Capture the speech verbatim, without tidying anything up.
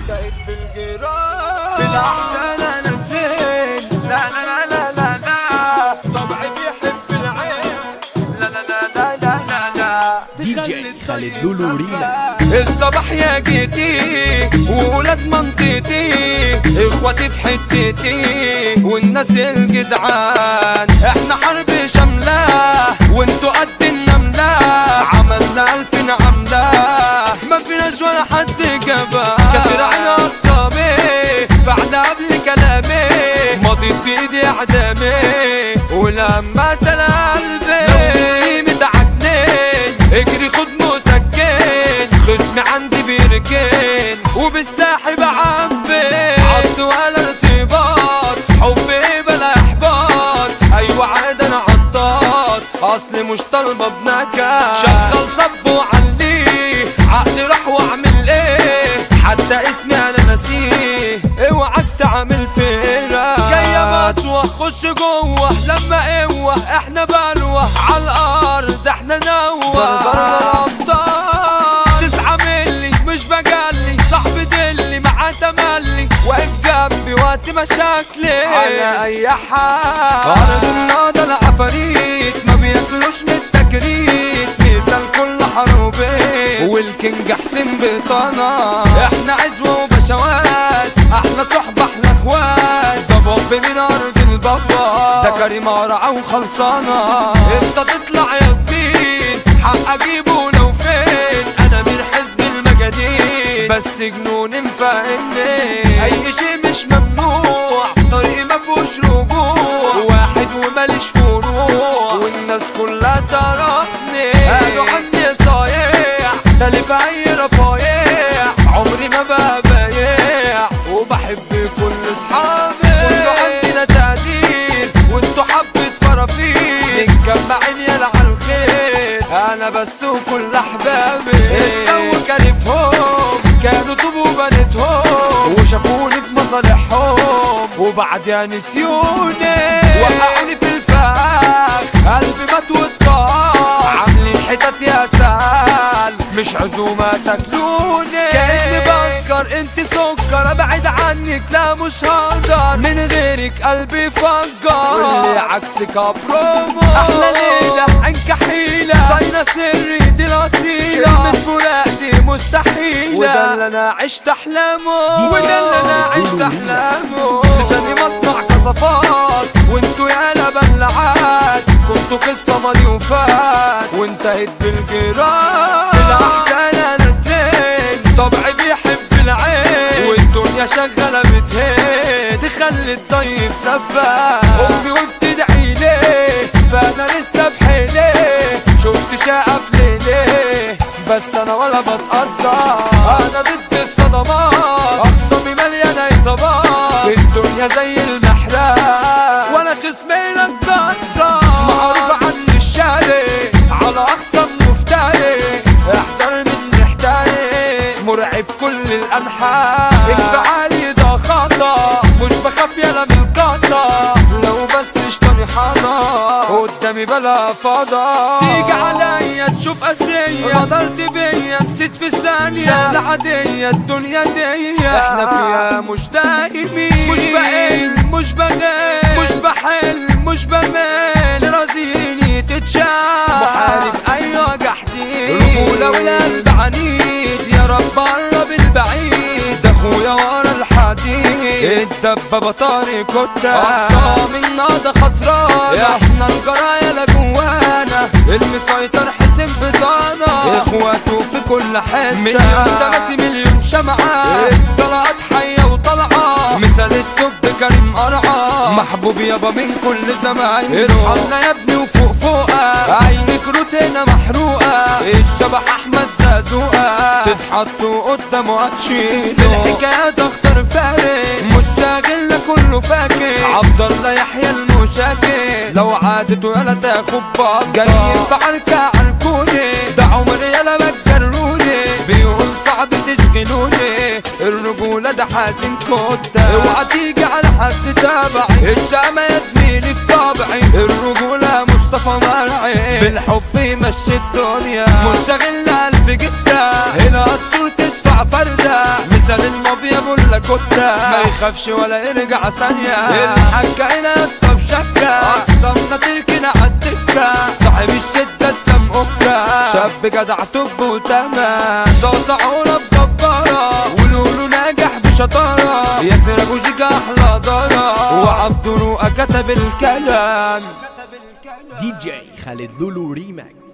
بقيت بالجيران في الأحزان أنا فين. لا لا لا لا لا طبعي بيحب العين. لا لا لا لا لا لا دي جي خالد لولو ريما. الصباح يا جيتي وولاد منطقتي اخواتي في حتتي والناس الجدعان. احنا حرب شاملة وانتوا قد النملة، عملنا الفين عملة ما فيناش ولا حد جابها. كسر عين عصامي فعل قبل كلامي، ماضي بايدي اعدامي ولما تلا قلبي متعجنين. اجري خد مسكن خصمي عندي بيركن وبسلاحي بعبي عض ولا ارتباط، حبي بلا احباط. ايوه عاد انا عطار اصلي مش طالبه بنكد. شغل صب وعليه عقلي راح واعمل ايه، حتى اسمي انا ناسيه. اوعك تعمل فينا جايه مطوه خش جوه لما قوه احنا بلوه على الارض احنا نوه. زرزرنا الابطال تسعة ملي مش بجلي، صاحبي دلي معاه تملي واقف جنبي وقت مشاكلي على اي حال. ارض النهضه العفاريت ما بياكلوش من التكريت، مثال كل حروبي والكينج حسين بطانه. احنا عزوه وبشوات احلى صحبه احلى اخوات، ده باب من ارض البابا ده كريم قرعه وخلصانه. انت تطلع يا كبير حق اجيبه لو فين، انا من حزب المجانين بس جنون مفهمني. اي شيء مش ممنوع طريقي مفهوش رجوع، واحد وماليش فروع والناس كلها تعرفني. قالوا عني صايع تالف اي رفايع، عمري ما بقى بايع وبحب كل اصحابي. كله عندنا تقدير وانتوا حبة فرافير، متجمعين يلا عالخير انا بس وكل احبابي. السو كارفهم كانوا طوب وبنتهم وشافوني بمصالحهم وبعدها نسيوني وقعوني في الفخ. قلبي مات والطاق عاملين حتت يا سهل مش عزومة تاكلوني. كأني بسكر انت سكر ابعد عنك لا مش هقدر، من غيرك قلبي فجر واللي عكسك ابرومو. احلى ليلة عين كحيلة صاينة سري دي الاصيلة، من فراق دي مستحيلة وده اللي انا عشت احلامه وده اللي انا عشت احلامه. لساني مصنع قصفات وانتوا يالا بلعات، كنتوا قصة ماضي وفات وانتهت بالجيران. في الاحزان انا اترين طبعي بيحب العين، والدنيا شغالة بتهين تخلي الطيب سفاح. امي وبتدعي ليه فانا لسه بحيليه، شفت شقة في ليليه بس انا ولا بتأثر. انا ضد الصدمات اخصامي مليانة اصابات، الدنيا زي المحراب وانا خصمي لا اتكسر. معروف عني الشارع على اقصى مفتري، احذر من محتاري مرعب كل الانحاء. انفعالي ده خطا مش بخاف يلا من القطا، لو بس اشتاني حاضر قدامي بلا فضا. تيجي عليا تشوف قاسية غدرت بيا نسيت في ثانية، سهلة عادية الدنيا دي احنا فيها مش دايمين. مش بقين مش بغير مش بحل مش بميل، رازيني تتشاف محارب ايوه جحدين. رجولة والقلب عنيد يا رب قرب البعيد، ده اخويا ورا الحديد الدبابة طارق كتا. اقصى من نهضة خسرانة احنا الجرايا جوانا، المسيطر حسين بطانة اخواته في كل حتة. مليون تماسي مليون شمعة طلعت حية وطلعة، مثال التوب كريم قرعة محبوب يابا من كل زمان. اصحابنا يا ابني وفوق فوقة عينك روتينا محروقة، الشبح احمد زازوقة تتحطوا قدامه هتشيله. في الحكايات اختار فارق مش شاغلنا كله فاكر، عبد الله يحيى المشاكل لو عادت ولا تاخد باب. جايين بعركة عركوني ده عمري يلا بتجروني، بيقول صعب تشغلوني الرجولة ده حازم كوتا. اوعى تيجي على حد تابعي الشامة يا زميلي في طابعي، الرجولة مصطفى مرعي بالحب يمشي الدنيا. مش شاغلنا الف جدة هنا الصور تدفع فردة، مثال المبروك مافيا بولا كتة ما يخافش ولا يرجع ثانية. الحاجة هنا يا اسطى بشكة اقسامنا تركنا عالدكة صاحب الشدة اسلام اوكا شاب جدع توب وتمام صوصعونا بجبارة ولولو ناجح بشطارة ياسر ابو جيجا احلى دارة وعبد رؤى كتب الكلام. دي جي خالد لولو ريماكس.